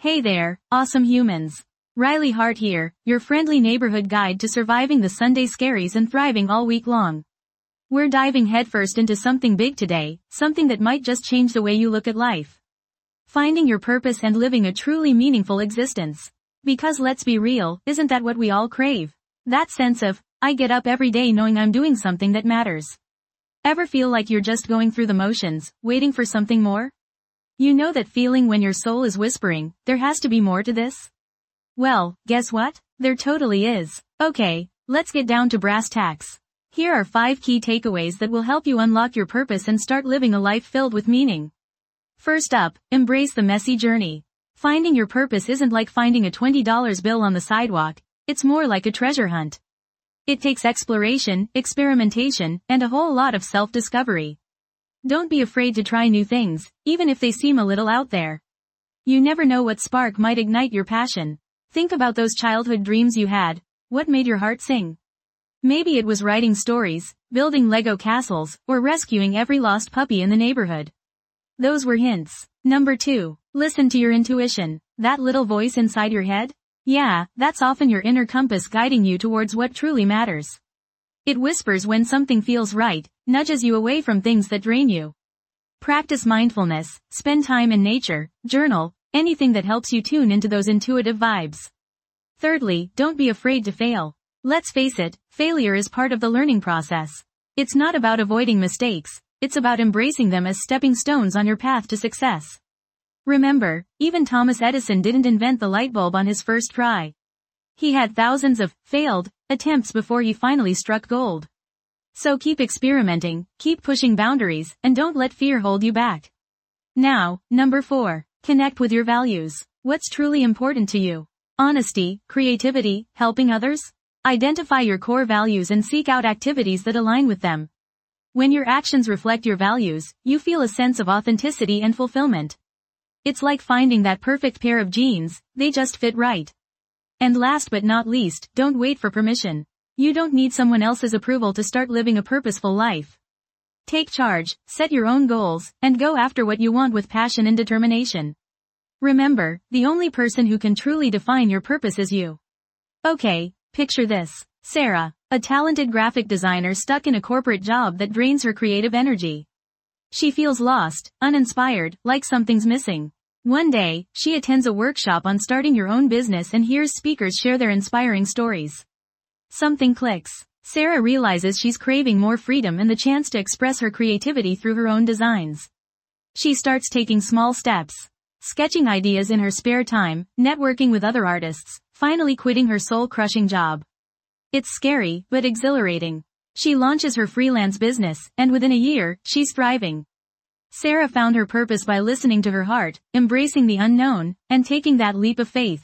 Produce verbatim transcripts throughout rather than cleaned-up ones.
Hey there, awesome humans. Riley Hart here, your friendly neighborhood guide to surviving the Sunday scaries and thriving all week long. We're diving headfirst into something big today, something that might just change the way you look at life. Finding your purpose and living a truly meaningful existence. Because let's be real, isn't that what we all crave? That sense of, I get up every day knowing I'm doing something that matters. Ever feel like you're just going through the motions, waiting for something more? You know that feeling when your soul is whispering, there has to be more to this? Well, guess what? There totally is. Okay, let's get down to brass tacks. Here are five key takeaways that will help you unlock your purpose and start living a life filled with meaning. First up, embrace the messy journey. Finding your purpose isn't like finding a twenty dollar bill on the sidewalk, it's more like a treasure hunt. It takes exploration, experimentation, and a whole lot of self-discovery. Don't be afraid to try new things, even if they seem a little out there. You never know what spark might ignite your passion. Think about those childhood dreams you had. What made your heart sing? Maybe it was writing stories, building Lego castles, or rescuing every lost puppy in the neighborhood. Those were hints. Number two, listen to your intuition. That little voice inside your head? Yeah, that's often your inner compass guiding you towards what truly matters. It whispers when something feels right, nudges you away from things that drain you. Practice mindfulness, spend time in nature, journal, anything that helps you tune into those intuitive vibes. Thirdly, don't be afraid to fail. Let's face it, failure is part of the learning process. It's not about avoiding mistakes, it's about embracing them as stepping stones on your path to success. Remember, even Thomas Edison didn't invent the light bulb on his first try. He had thousands of failed attempts before he finally struck gold. So keep experimenting, keep pushing boundaries, and don't let fear hold you back. Now, number four, connect with your values. What's truly important to you? Honesty, creativity, helping others? Identify your core values and seek out activities that align with them. When your actions reflect your values, you feel a sense of authenticity and fulfillment. It's like finding that perfect pair of jeans, they just fit right. And last but not least, don't wait for permission. You don't need someone else's approval to start living a purposeful life. Take charge, set your own goals, and go after what you want with passion and determination. Remember, the only person who can truly define your purpose is you. Okay, picture this. Sarah, a talented graphic designer stuck in a corporate job that drains her creative energy. She feels lost, uninspired, like something's missing. One day, she attends a workshop on starting your own business and hears speakers share their inspiring stories. Something clicks. Sarah realizes she's craving more freedom and the chance to express her creativity through her own designs. She starts taking small steps. Sketching ideas in her spare time, networking with other artists, finally quitting her soul-crushing job. It's scary, but exhilarating. She launches her freelance business, and within a year, she's thriving. Sarah found her purpose by listening to her heart, embracing the unknown, and taking that leap of faith.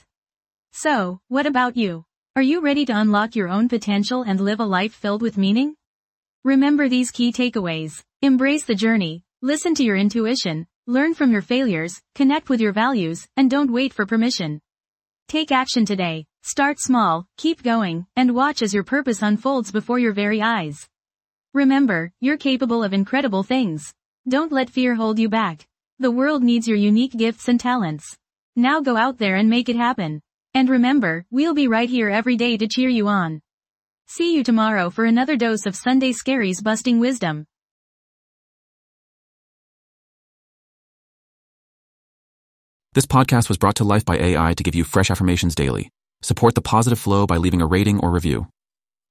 So, what about you? Are you ready to unlock your own potential and live a life filled with meaning? Remember these key takeaways. Embrace the journey, listen to your intuition, learn from your failures, connect with your values, and don't wait for permission. Take action today. Start small, keep going, and watch as your purpose unfolds before your very eyes. Remember, you're capable of incredible things. Don't let fear hold you back. The world needs your unique gifts and talents. Now go out there and make it happen. And remember, we'll be right here every day to cheer you on. See you tomorrow for another dose of Sunday Scaries busting wisdom. This podcast was brought to life by A I to give you fresh affirmations daily. Support the positive flow by leaving a rating or review.